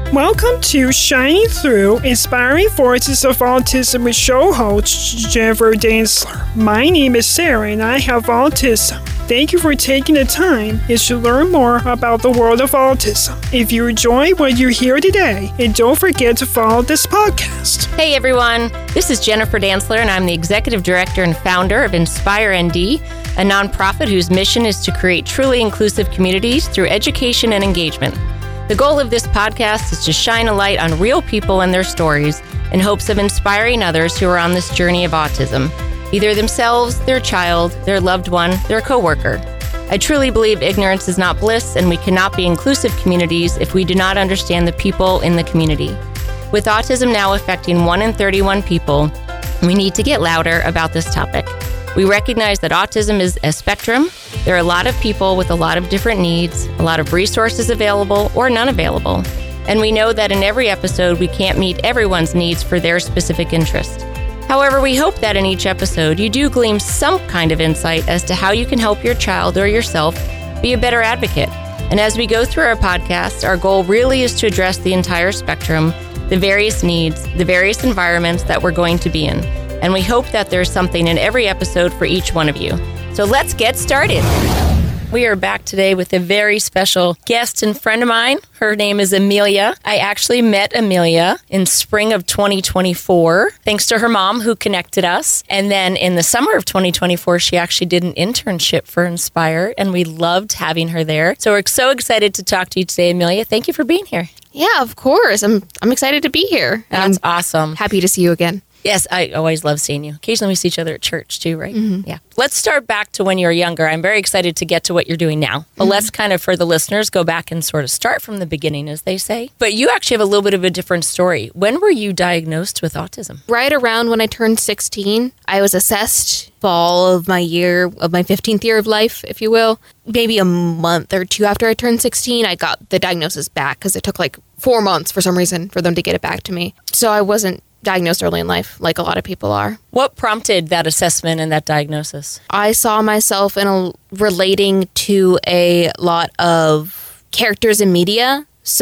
Welcome to Shining Through Inspiring Voices of Autism with show host Jennifer Dantzler. My name is Sarah and I have autism. Thank you for taking the time to learn more about the world of autism. If you enjoy what you hear today, and don't forget to follow this podcast. Hey everyone, this is Jennifer Dantzler and I'm the Executive Director and founder of Inspire ND, a nonprofit whose mission is to create truly inclusive communities through education and engagement. The goal of this podcast is to shine a light on real people and their stories in hopes of inspiring others who are on this journey of autism, either themselves, their child, their loved one, their coworker. I truly believe ignorance is not bliss, and we cannot be inclusive communities if we do not understand the people in the community. With autism now affecting 1 in 31 people, we need to get louder about this topic. We recognize that autism is a spectrum. There are a lot of people with a lot of different needs, a lot of resources available or none available. And we know that in every episode, we can't meet everyone's needs for their specific interest. However, we hope that in each episode, you do glean some kind of insight as to how you can help your child or yourself be a better advocate. And as we go through our podcast, our goal really is to address the entire spectrum, the various needs, the various environments that we're going to be in. And we hope that there's something in every episode for each one of you. So let's get started. We are back today with a very special guest and friend of mine. Her name is Amelia. I actually met Amelia in spring of 2024, thanks to her mom who connected us. And then in the summer of 2024, she actually did an internship for Inspire, and we loved having her there. So we're so excited to talk to you today, Amelia. Thank you for being here. Yeah, of course. I'm excited to be here. That's awesome. Happy to see you again. Yes, I always love seeing you. Occasionally we see each other at church too, right? Mm-hmm. Yeah. Let's start back to when you were younger. I'm very excited to get to what you're doing now. But let's kind of, for the listeners, go back and sort of start from the beginning, as they say. But you actually have a little bit of a different story. When were you diagnosed with autism? Right around when I turned 16, I was assessed fall of my 15th year of life, if you will. Maybe a month or two after I turned 16, I got the diagnosis back because it took like 4 months for some reason for them to get it back to me. So I wasn't diagnosed early in life like a lot of people are. What prompted that assessment and that diagnosis? I saw myself relating to a lot of characters in media.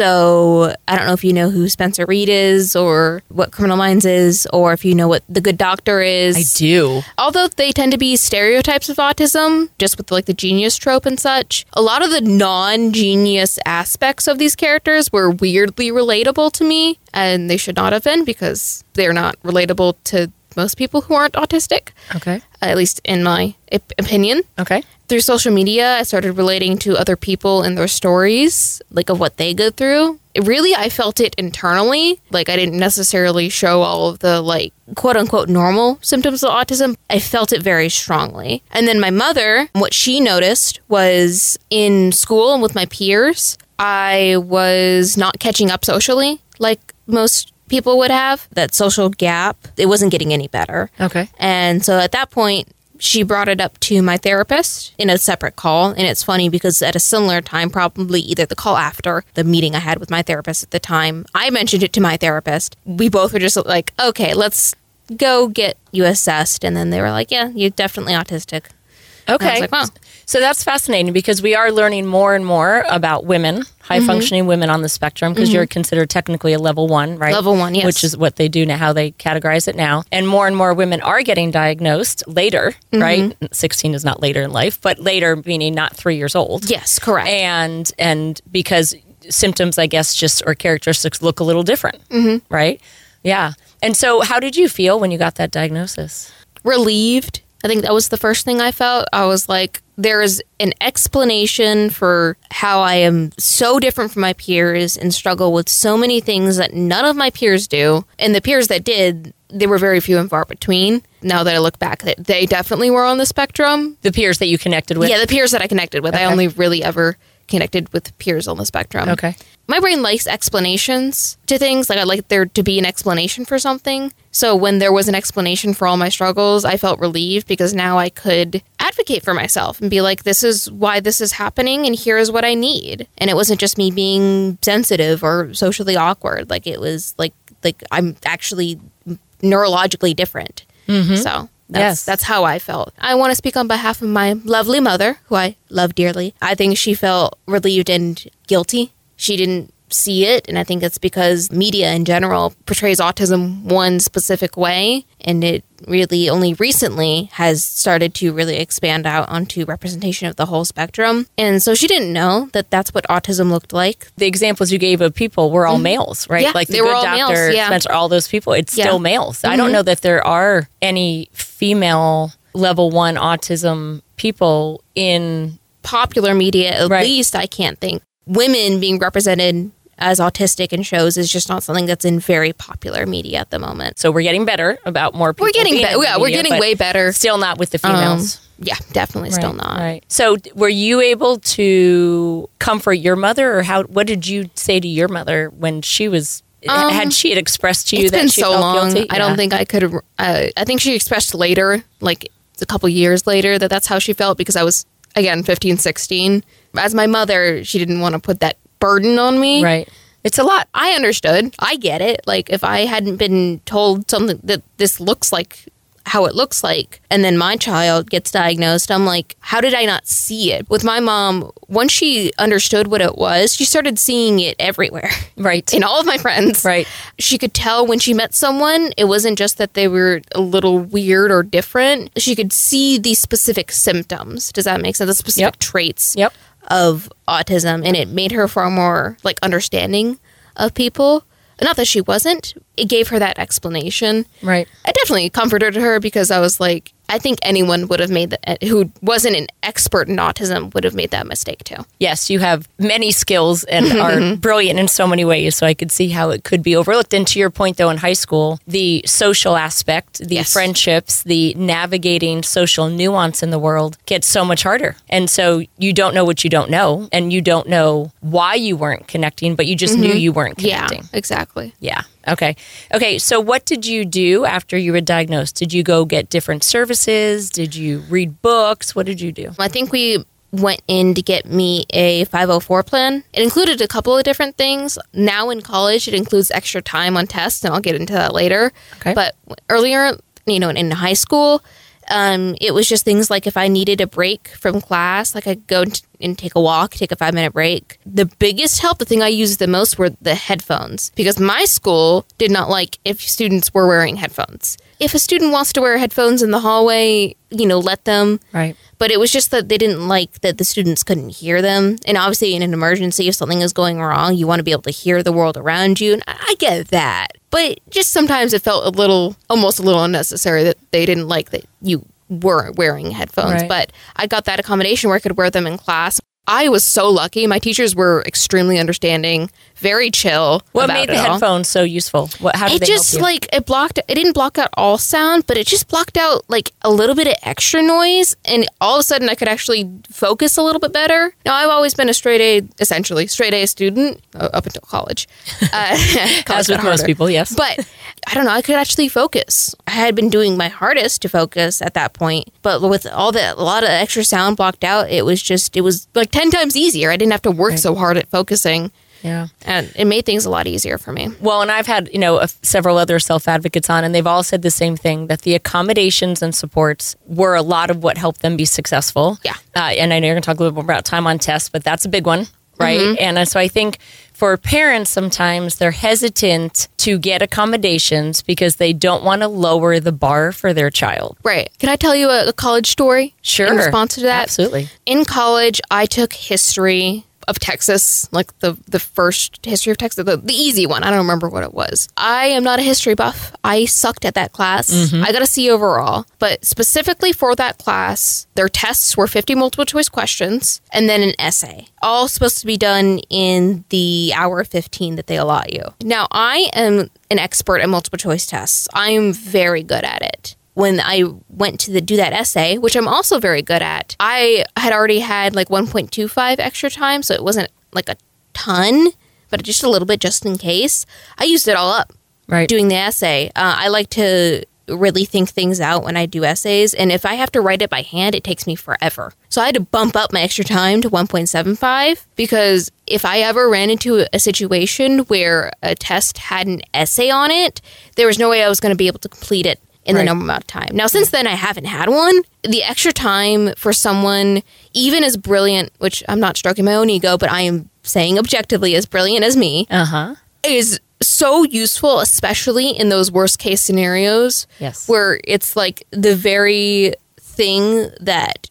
So I don't know if you know who Spencer Reid is or what Criminal Minds is, or if you know what The Good Doctor is. I do. Although they tend to be stereotypes of autism, just with like the genius trope and such, a lot of the non-genius aspects of these characters were weirdly relatable to me, and they should not have been because they're not relatable to most people who aren't autistic. Okay. At least in my opinion. Okay. Through social media, I started relating to other people and their stories, like of what they go through. I felt it internally. Like I didn't necessarily show all of the like quote unquote normal symptoms of autism. I felt it very strongly. And then my mother, what she noticed was in school and with my peers, I was not catching up socially like most people would have. That social gap, it wasn't getting any better. Okay. And so at that point, she brought it up to my therapist in a separate call. And it's funny because at a similar time, probably either the call after the meeting I had with my therapist at the time, I mentioned it to my therapist. We both were just like, okay, let's go get you assessed. And then they were like, yeah, you're definitely autistic. Okay. And I was like, wow. So that's fascinating because we are learning more and more about women, high-functioning women on the spectrum, because you're considered technically a level 1, right? Level 1, yes. Which is what they do now, how they categorize it now. And more women are getting diagnosed later, right? 16 is not later in life, but later meaning not 3 years old. Yes, correct. And because symptoms, I guess, or characteristics look a little different, right? Yeah. And so how did you feel when you got that diagnosis? Relieved. I think that was the first thing I felt. I was like, there is an explanation for how I am so different from my peers and struggle with so many things that none of my peers do. And the peers that did, they were very few and far between. Now that I look back, they definitely were on the spectrum. The peers that you connected with? Yeah, the peers that I connected with. Okay. I only really ever connected with peers on the spectrum. Okay. My brain likes explanations to things. Like I like there to be an explanation for something. So when there was an explanation for all my struggles, I felt relieved because now I could advocate for myself and be like, this is why this is happening and here is what I need. And it wasn't just me being sensitive or socially awkward. Like it was like I'm actually neurologically different. So that's how I felt. I want to speak on behalf of my lovely mother, who I love dearly. I think she felt relieved and guilty. She didn't see it. And I think it's because media in general portrays autism one specific way. And it really only recently has started to really expand out onto representation of the whole spectrum. And so she didn't know that that's what autism looked like. The examples you gave of people were all males, right? Yeah, like the they were Good all Doctor, males, yeah. Spencer, all those people, it's Yeah. still males. I don't know that there are any female level 1 autism people in Popular media, at Right. least, I can't think. Women being represented as autistic in shows is just not something that's in very popular media at the moment. So we're getting better about more people. We're getting being in we're media, getting but way better. Still not with the females. Yeah, definitely still not. Right. So were you able to comfort your mother, or what did you say to your mother when she was, had she expressed to you It's that been she so felt long. guilty? I don't think I could. I think she expressed later, like a couple years later, that's how she felt because I was, again, 15, 16. As my mother, she didn't want to put that burden on me. Right. It's a lot. I understood. I get it. Like, if I hadn't been told something that this looks like how it looks like, and then my child gets diagnosed, I'm like, how did I not see it? With my mom, once she understood what it was, she started seeing it everywhere. Right. In all of my friends. Right. She could tell when she met someone, it wasn't just that they were a little weird or different. She could see these specific symptoms. Does that make sense? The specific Yep. traits Yep. of autism. And it made her far more like understanding of people. Not that she wasn't. It gave her that explanation. Right. I definitely comforted her because I was like, I think anyone would have made that, who wasn't an expert in autism would have made that mistake too. Yes, you have many skills and are brilliant in so many ways, so I could see how it could be overlooked. And to your point, though, in high school, the social aspect, the Yes. friendships, the navigating social nuance in the world gets so much harder. And so you don't know what you don't know, and you don't know why you weren't connecting, but you just knew you weren't connecting. Yeah, exactly. Yeah. Okay. Okay. So what did you do after you were diagnosed? Did you go get different services? Did you read books? What did you do? I think we went in to get me a 504 plan. It included a couple of different things. Now in college, it includes extra time on tests, and I'll get into that later. Okay. But earlier, in high school, it was just things like if I needed a break from class, like I'd go and take a walk, take a 5-minute break. The biggest help, the thing I used the most, were the headphones, because my school did not like if students were wearing headphones. If a student wants to wear headphones in the hallway, let them. Right. But it was just that they didn't like that the students couldn't hear them. And obviously in an emergency, if something is going wrong, you want to be able to hear the world around you. And I get that. But just sometimes it felt almost a little unnecessary that they didn't like that you weren't wearing headphones. Right. But I got that accommodation where I could wear them in class. I was so lucky. My teachers were extremely understanding, very chill. What about made the it all. headphones so useful? How did It they just help you? it didn't block out all sound, but it just blocked out like a little bit of extra noise, and all of a sudden I could actually focus a little bit better. Now, I've always been essentially straight A student up until college. As with most people, yes. But I don't know, I could actually focus. I had been doing my hardest to focus at that point, but with a lot of extra sound blocked out, it was like 10 times easier. I didn't have to work so hard at focusing. Yeah. And it made things a lot easier for me. Well, and I've had, several other self-advocates on, and they've all said the same thing, that the accommodations and supports were a lot of what helped them be successful. Yeah. And I know you're going to talk a little bit more about time on tests, but that's a big one, right? And so I think for parents, sometimes they're hesitant to get accommodations because they don't want to lower the bar for their child. Right. Can I tell you a college story? Sure. In response to that? Absolutely. In college, I took history of Texas, like the first history of Texas, the easy one. I don't remember what it was. I am not a history buff. I sucked at that class. I got a C overall. But specifically for that class, their tests were 50 multiple choice questions and then an essay. All supposed to be done in the hour 15 that they allot you. Now, I am an expert at multiple choice tests. I'm very good at it. When I went to do that essay, which I'm also very good at, I had already had like 1.25 extra time, so it wasn't like a ton, but just a little bit just in case. I used it all up doing the essay. I like to really think things out when I do essays, and if I have to write it by hand, it takes me forever. So I had to bump up my extra time to 1.75 because if I ever ran into a situation where a test had an essay on it, there was no way I was going to be able to complete it in the normal amount of time. Now, since then, I haven't had one. The extra time for someone, even as brilliant, which I'm not stroking my own ego, but I am saying objectively as brilliant as me, is so useful, especially in those worst case scenarios where it's like the very thing that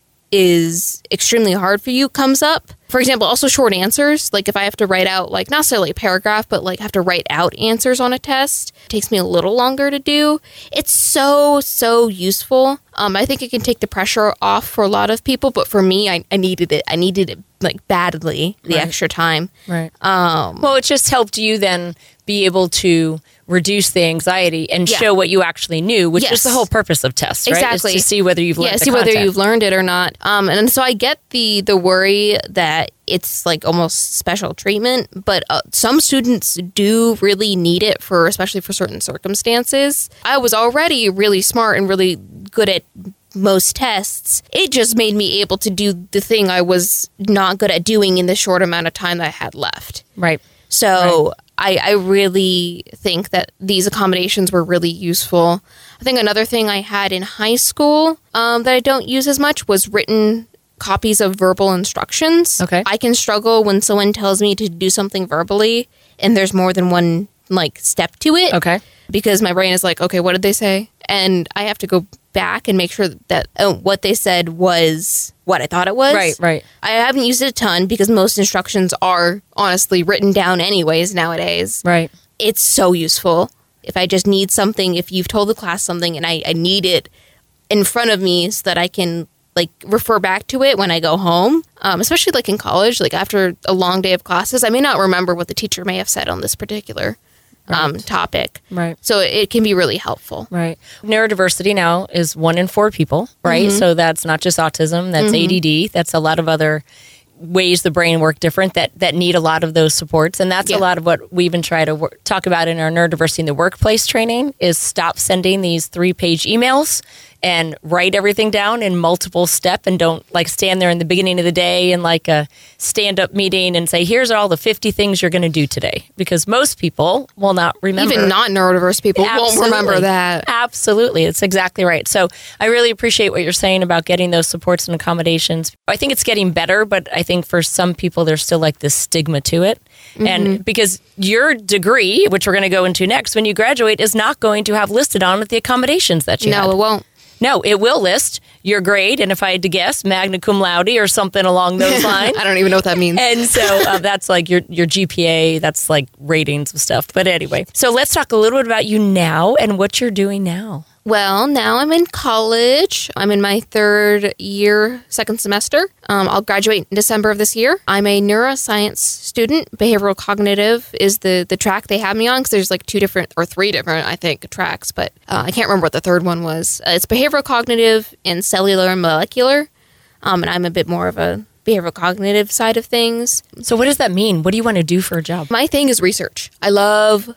is extremely hard for you comes up. For example, also short answers. Like if I have to write out, like not necessarily a paragraph, but like have to write out answers on a test, it takes me a little longer to do. It's so useful. I think it can take the pressure off for a lot of people, but for me, I needed it. I needed it like badly, the extra time. Right. Well, it just helped you then be able to reduce the anxiety and show what you actually knew, which is the whole purpose of tests, right? Exactly. Is to see whether you've learned the see content. whether you've learned it or not. And so I get the worry that it's like almost special treatment, but some students do really need it for, especially for certain circumstances. I was already really smart and really good at most tests. It just made me able to do the thing I was not good at doing in the short amount of time that I had left. Right. So I really think that these accommodations were really useful. I think another thing I had in high school that I don't use as much was written copies of verbal instructions. Okay. I can struggle when someone tells me to do something verbally and there's more than one like step to it. Okay. Because my brain is like, okay, what did they say? And I have to go back and make sure that what they said was what I thought it was. Right. I haven't used it a ton because most instructions are honestly written down anyways nowadays. Right. It's so useful. If I just need something, if you've told the class something and I need it in front of me so that I can like refer back to it when I go home, especially like in college, like after a long day of classes, I may not remember what the teacher may have said on this particular topic. Right. So it can be really helpful. Right. Neurodiversity now is 1 in 4 people, right? So that's not just autism, that's ADD, that's a lot of other ways the brain work different that need a lot of those supports. And that's a lot of what we even try to talk about in our neurodiversity in the workplace training is stop sending these 3-page emails and write everything down in multiple step and don't like stand there in the beginning of the day in like a stand-up meeting and say, here's all the 50 things you're going to do today. Because most people will not remember. Even not neurodiverse people won't remember that. Absolutely. It's exactly right. So I really appreciate what you're saying about getting those supports and accommodations. I think it's getting better, but I think for some people, there's still like this stigma to it. And because your degree, which we're going to go into next, when you graduate, is not going to have listed on it the accommodations that you had. No, it won't. No, it will list your grade, and if I had to guess, magna cum laude or something along those lines. I don't even know what that means. And so that's like your GPA, that's like ratings and stuff. But anyway, so let's talk a little bit about you now and what you're doing now. Well, now I'm in college. I'm in my 3rd year, 2nd semester. I'll graduate in December of this year. I'm a neuroscience student. Behavioral cognitive is the track they have me on because there's like 2 different or 3 different, I think, tracks, but I can't remember what the 3rd one was. It's behavioral cognitive and cellular and molecular, and I'm a bit more of a behavioral cognitive side of things. So what does that mean? What do you want to do for a job? My thing is research. I love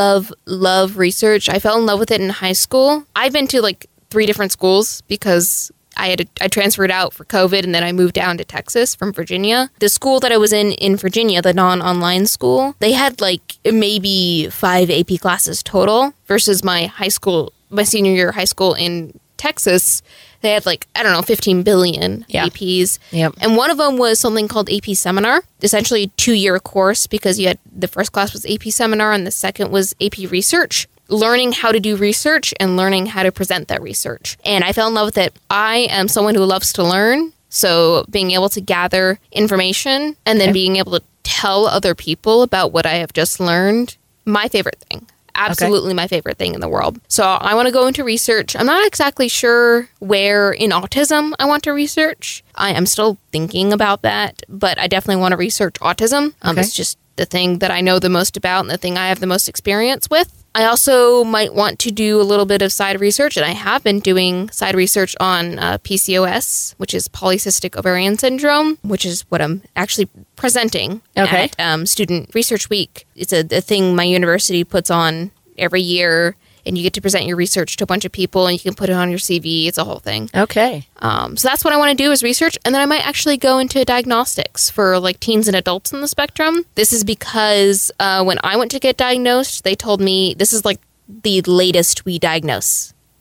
research. I fell in love with it in high school. I've been to like 3 different schools because I transferred out for COVID and then I moved down to Texas from Virginia. The school that I was in Virginia, the non-online school, they had like maybe 5 AP classes total versus my senior year of high school in Texas. They had like, 15 billion APs. Yep. And one of them was something called AP Seminar, essentially a 2-year course because you had the first class was AP Seminar and the second was AP Research, learning how to do research and learning how to present that research. And I fell in love with it. I am someone who loves to learn. So being able to gather information and then being able to tell other people about what I have just learned, my favorite thing. Absolutely my favorite thing in the world. So I want to go into research. I'm not exactly sure where in autism I want to research. I am still thinking about that, but I definitely want to research autism. It's just the thing that I know the most about and the thing I have the most experience with. I also might want to do a little bit of side research, and I have been doing side research on PCOS, which is polycystic ovarian syndrome, which is what I'm actually presenting at Student Research Week. It's a thing my university puts on every year, and you get to present your research to a bunch of people, and you can put it on your CV. It's a whole thing. Okay. So that's what I want to do is research, and then I might actually go into diagnostics for like teens and adults on the spectrum. This is because when I went to get diagnosed, they told me this is like the latest we diagnose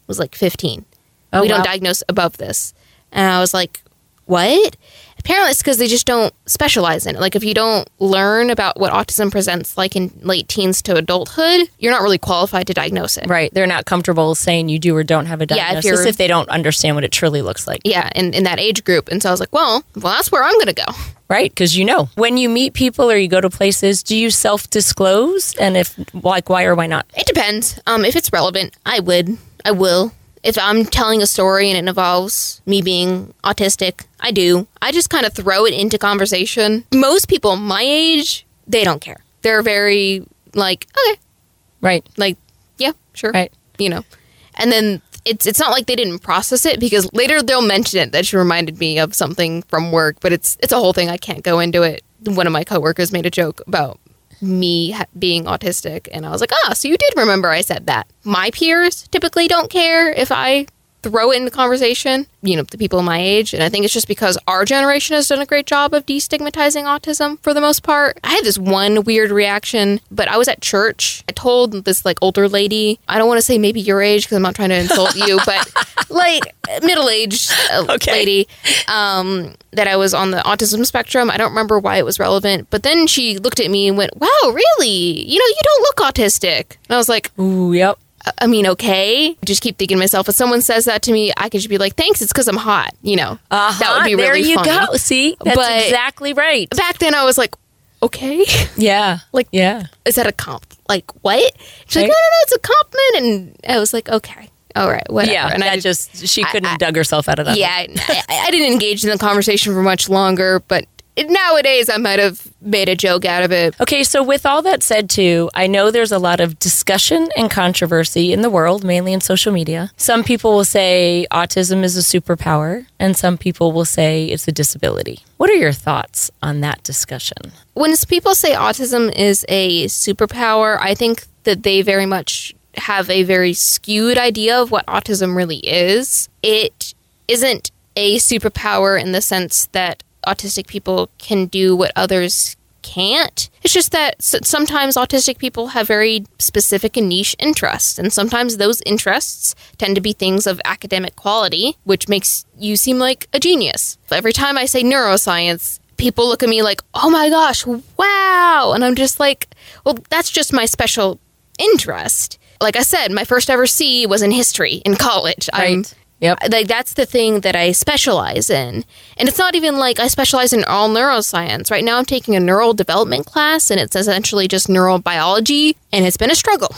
was like 15. Oh, we don't wow. diagnose above this. And I was like, what? Apparently it's because they just don't specialize in it. Like if you don't learn about what autism presents like in late teens to adulthood, you're not really qualified to diagnose it. Right. They're not comfortable saying you do or don't have a Yeah, if diagnosis you're- if they don't understand what it truly looks like. Yeah, in that age group. And so I was like, well, that's where I'm going to go. Right? Because when you meet people or you go to places, do you self-disclose? And if, like, why or why not? It depends. If it's relevant, I will. If I'm telling a story and it involves me being autistic, I do. I just kind of throw it into conversation. Most people my age, they don't care. They're very like, okay, Right. like, yeah, sure. Right. And then it's not like they didn't process it because later they'll mention it that she reminded me of something from work, but it's a whole thing. I can't go into it. One of my coworkers made a joke about me being autistic, and I was like, so you did remember I said that. My peers typically don't care if I throw it into conversation, the people my age, and I think it's just because our generation has done a great job of destigmatizing autism for the most part. I had this one weird reaction, but I was at church. I told this like older lady, I don't want to say maybe your age because I'm not trying to insult you, but like middle-aged lady, that I was on the autism spectrum. I don't remember why it was relevant, but then she looked at me and went, wow, really? You don't look autistic. And I was like, Ooh, yep. I mean, okay. Just keep thinking to myself, if someone says that to me, I could just be like, thanks, it's because I'm hot, That would be really there funny. you go. See, that's But exactly right. back then I was like, okay. Yeah. Like, yeah. Is that a comp? Like, what? She's like, Right. no, it's a compliment. And I was like, okay. All right, whatever. Yeah. And And she couldn't have dug herself out of that. yeah, I didn't engage in the conversation for much longer, but nowadays I might have made a joke out of it. Okay, so with all that said, too, I know there's a lot of discussion and controversy in the world, mainly in social media. Some people will say autism is a superpower, and some people will say it's a disability. What are your thoughts on that discussion? When people say autism is a superpower, I think that they very much have a very skewed idea of what autism really is. It isn't a superpower in the sense that autistic people can do what others can't. It's just that sometimes autistic people have very specific and niche interests, and sometimes those interests tend to be things of academic quality, which makes you seem like a genius. Every time I say neuroscience, people look at me like, oh my gosh, wow! And I'm just like, well, that's just my special interest. Like I said, my first ever C was in history in college. Right. Yep. Like that's the thing that I specialize in. And it's not even like I specialize in all neuroscience. Right now I'm taking a neural development class and it's essentially just neurobiology, and it's been a struggle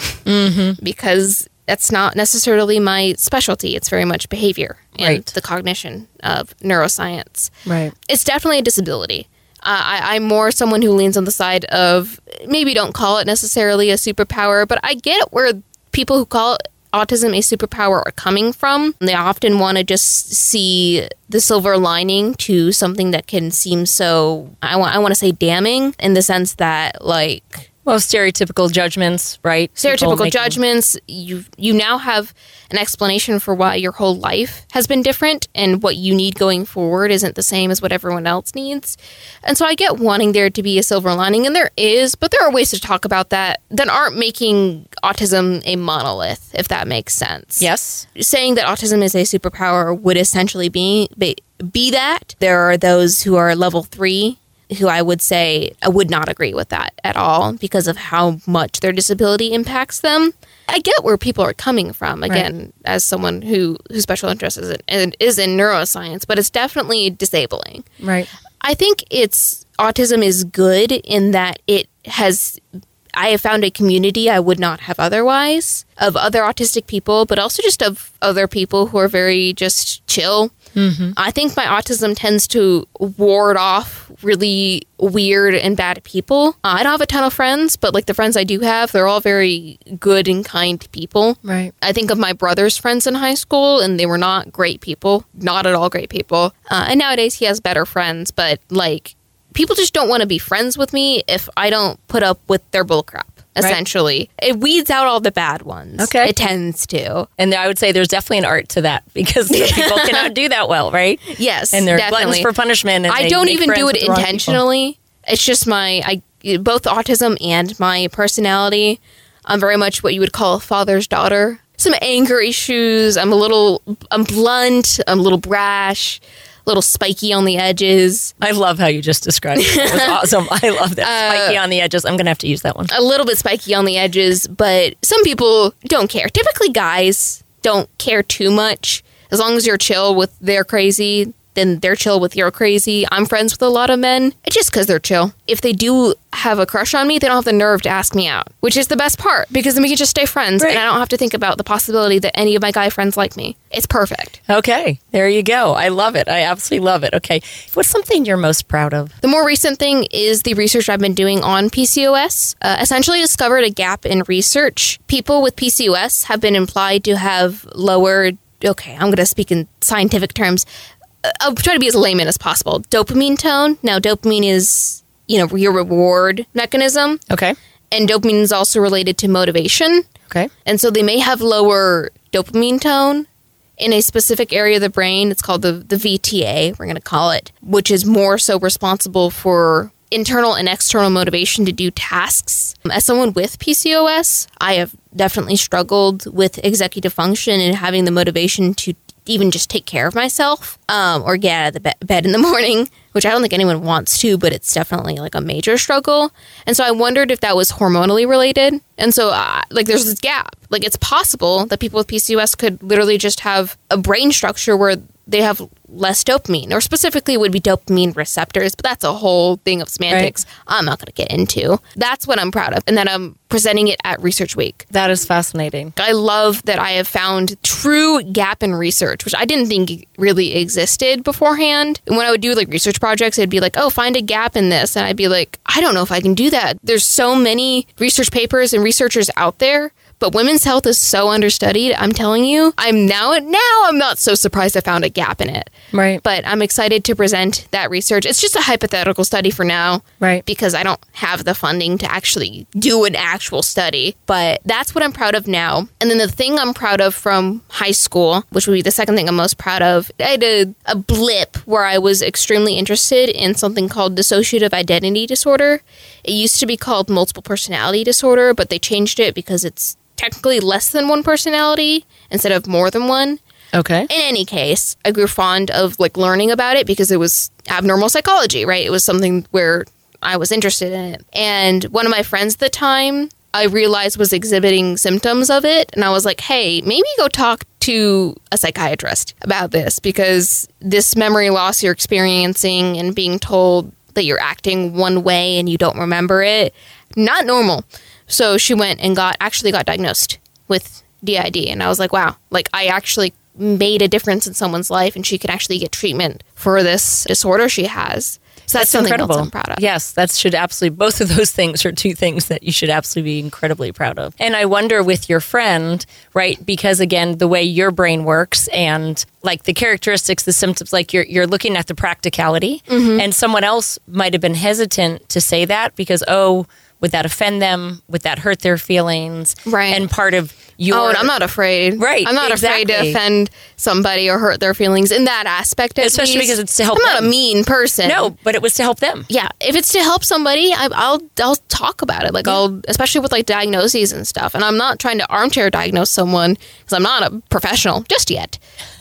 because that's not necessarily my specialty. It's very much behavior and Right. the cognition of neuroscience. Right. It's definitely a disability. I'm more someone who leans on the side of maybe don't call it necessarily a superpower, but I get where people who call autism a superpower are coming from. They often want to just see the silver lining to something that can seem so, I want to say damning, in the sense that like, Well, stereotypical judgments, right? People stereotypical making- judgments. You now have an explanation for why your whole life has been different, and what you need going forward isn't the same as what everyone else needs. And so I get wanting there to be a silver lining, and there is, but there are ways to talk about that aren't making autism a monolith, if that makes sense. Yes. Saying that autism is a superpower would essentially be that. There are those who are level 3 who I would say I would not agree with that at all because of how much their disability impacts them. I get where people are coming from, again, as someone whose special interest is in neuroscience, but it's definitely disabling. Right. I think autism is good in that I have found a community I would not have otherwise of other autistic people, but also just of other people who are very just chill. Mm-hmm. I think my autism tends to ward off really weird and bad people. I don't have a ton of friends, but like the friends I do have, they're all very good and kind people. Right. I think of my brother's friends in high school, and they were not great people, not at all great people. And nowadays he has better friends, but like people just don't want to be friends with me if I don't put up with their bullcrap. Essentially, It weeds out all the bad ones. Okay. It tends to. And I would say there's definitely an art to that because some people cannot do that well, right? Yes, And they're definitely. gluttons for punishment. And I they don't make even friends do it with the wrong people. intentionally. It's just both autism and my personality. I'm very much what you would call a father's daughter. some anger issues. I'm blunt, I'm a little brash, a little spiky on the edges. I love how you just described it. It was awesome. I love that. Spiky on the edges. I'm going to have to use that one. A little bit spiky on the edges, but some people don't care. Typically, guys don't care too much. As long as you're chill with their crazy, then they're chill with your crazy. I'm friends with a lot of men just because they're chill. If they do have a crush on me, they don't have the nerve to ask me out, which is the best part because then we can just stay friends and I don't have to think about the possibility that any of my guy friends like me. It's perfect. Okay, there you go. I love it. I absolutely love it. Okay, what's something you're most proud of? The more recent thing is the research I've been doing on PCOS. Essentially discovered a gap in research. People with PCOS have been implied to have lower, okay, I'm going to speak in scientific terms. I'll try to be as layman as possible. Dopamine tone. Now, dopamine is, your reward mechanism. Okay. And dopamine is also related to motivation. Okay. And so they may have lower dopamine tone in a specific area of the brain. It's called the VTA, we're going to call it, which is more so responsible for internal and external motivation to do tasks. As someone with PCOS, I have definitely struggled with executive function and having the motivation to even just take care of myself or get out of the bed in the morning, which I don't think anyone wants to, but it's definitely like a major struggle. And so I wondered if that was hormonally related. And so there's this gap. Like it's possible that people with PCOS could literally just have a brain structure where they have less dopamine, or specifically would be dopamine receptors, but that's a whole thing of semantics I'm not going to get into. That's what I'm proud of, and that I'm presenting it at Research Week. That is fascinating. I love that I have found true gap in research, which I didn't think really existed beforehand. And when I would do research projects, it'd be like, oh, find a gap in this. And I'd be like, I don't know if I can do that. There's so many research papers and researchers out there, but women's health is so understudied. I'm telling you, I'm not so surprised I found a gap in it. Right. But I'm excited to present that research. It's just a hypothetical study for now. Right. Because I don't have the funding to actually do an actual study. But that's what I'm proud of now. And then the thing I'm proud of from high school, which would be the second thing I'm most proud of, I had a blip where I was extremely interested in something called dissociative identity disorder. It used to be called multiple personality disorder, but they changed it because it's technically less than one personality instead of more than one. Okay. In any case, I grew fond of learning about it because it was abnormal psychology, right? It was something where I was interested in it. And one of my friends at the time, I realized was exhibiting symptoms of it. And I was like, hey, maybe go talk to a psychiatrist about this, because this memory loss you're experiencing and being told that you're acting one way and you don't remember it, not normal. So she went and got diagnosed with DID. And I was like, wow, I actually made a difference in someone's life, and she could actually get treatment for this disorder she has. So that's something incredible. else I'm proud of. Yes, that should absolutely, both of those things are two things that you should absolutely be incredibly proud of. And I wonder with your friend, right, because again, the way your brain works and the characteristics, the symptoms, you're looking at the practicality, and someone else might have been hesitant to say that because, would that offend them? Would that hurt their feelings? Right. And part of your... Oh, and I'm not afraid. Right, I'm not afraid to offend somebody or hurt their feelings in that aspect, especially because it's to help them. I'm not a mean person. No, but it was to help them. Yeah. If it's to help somebody, I'll talk about it. I'll, especially with diagnoses and stuff. And I'm not trying to armchair diagnose someone because I'm not a professional just yet.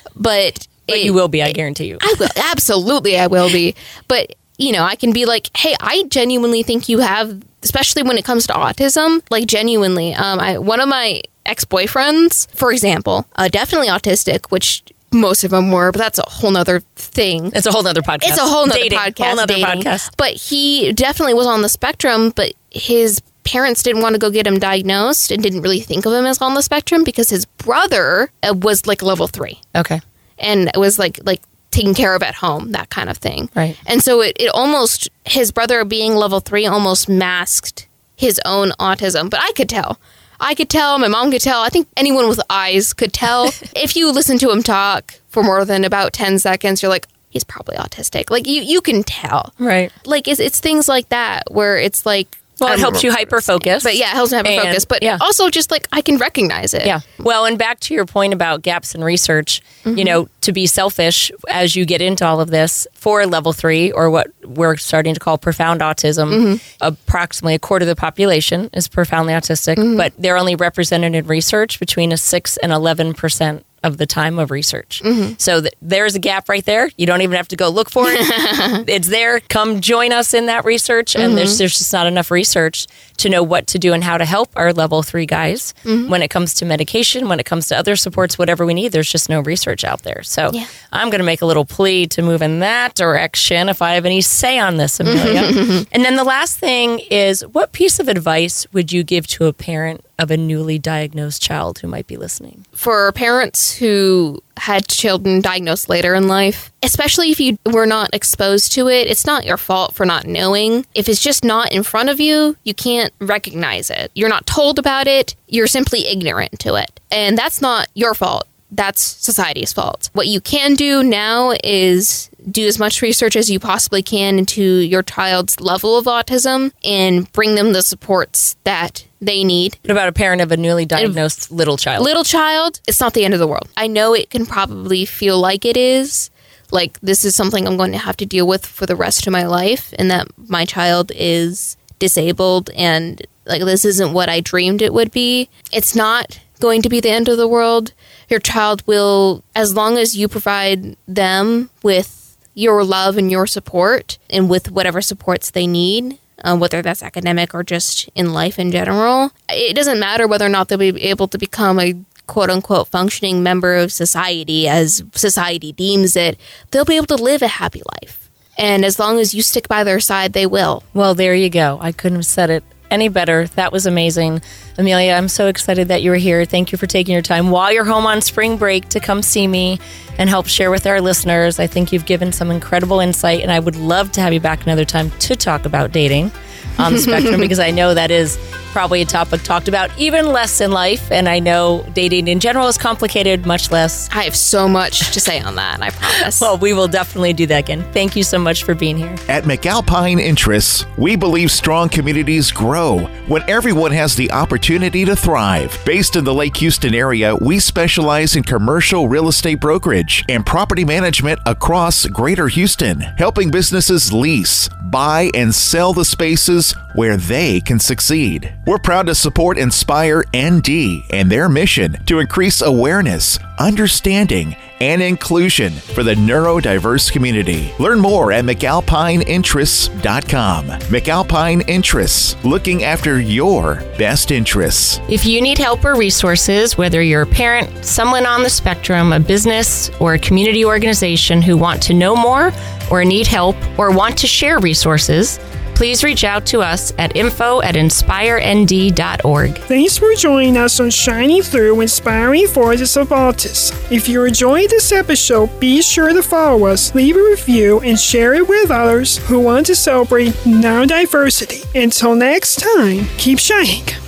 But you will be, I guarantee you. I will. Absolutely, I will be. But... I can be like, hey, I genuinely think you have, especially when it comes to autism, genuinely. One of my ex-boyfriends, for example, definitely autistic, which most of them were, but that's a whole nother thing. It's a whole nother podcast. It's a whole nother podcast. But he definitely was on the spectrum, but his parents didn't want to go get him diagnosed and didn't really think of him as on the spectrum because his brother was level 3. Okay. And it was taken care of at home, that kind of thing. Right. And so it almost, his brother being level 3 almost masked his own autism. But I could tell. My mom could tell. I think anyone with eyes could tell. If you listen to him talk for more than about 10 seconds, you're like, he's probably autistic. You can tell. Right. It's things like that where it's Well, it helps you hyper-focus. But yeah, it helps me hyper-focus. But also just like I can recognize it. Yeah. Well, and back to your point about gaps in research, you know, to be selfish as you get into all of this, for level 3, or what we're starting to call profound autism, approximately a quarter of the population is profoundly autistic, but they're only represented in research between a 6 and 11% of the time of research. So there's a gap right there. You don't even have to go look for it. It's there. Come join us in that research. And there's just not enough research to know what to do and how to help our level 3 guys when it comes to medication, when it comes to other supports, whatever we need. There's just no research out there. So I'm going to make a little plea to move in that direction if I have any say on this, Amelia. And then the last thing is, what piece of advice would you give to a parent of a newly diagnosed child who might be listening? For parents who had children diagnosed later in life, especially if you were not exposed to it, it's not your fault for not knowing. If it's just not in front of you, you can't recognize it. You're not told about it. You're simply ignorant to it. And that's not your fault. That's society's fault. What you can do now is do as much research as you possibly can into your child's level of autism and bring them the supports that they need. What about a parent of a newly diagnosed little child? Little child, it's not the end of the world. I know it can probably feel like it is. Like, this is something I'm going to have to deal with for the rest of my life, and that my child is disabled, and like, this isn't what I dreamed it would be. It's not going to be the end of the world. Your child will, as long as you provide them with your love and your support, and with whatever supports they need, whether that's academic or just in life in general, it doesn't matter whether or not they'll be able to become a quote-unquote functioning member of society as society deems it. They'll be able to live a happy life. And as long as you stick by their side, they will. Well, there you go. I couldn't have said it any better. That was amazing. Amelia, I'm so excited that you were here. Thank you for taking your time while you're home on spring break to come see me and help share with our listeners. I think you've given some incredible insight, and I would love to have you back another time to talk about dating on the spectrum, because I know that is probably a topic talked about even less in life, and I know dating in general is complicated, much less. I have so much to say on that, I promise. Well, we will definitely do that again. Thank you so much for being here. At McAlpine Interests, we believe strong communities grow when everyone has the opportunity to thrive. Based in the Lake Houston area, we specialize in commercial real estate brokerage and property management across Greater Houston, helping businesses lease, buy, and sell the spaces where they can succeed. We're proud to support Inspire ND and their mission to increase awareness, understanding, and inclusion for the neurodiverse community. Learn more at McAlpineInterests.com. McAlpine Interests, looking after your best interests. If you need help or resources, whether you're a parent, someone on the spectrum, a business, or a community organization who want to know more or need help or want to share resources, please reach out to us at info@inspirend.org. Thanks for joining us on Shining Through Inspiring Voices of Autism. If you enjoyed this episode, be sure to follow us, leave a review, and share it with others who want to celebrate neurodiversity. Until next time, keep shining.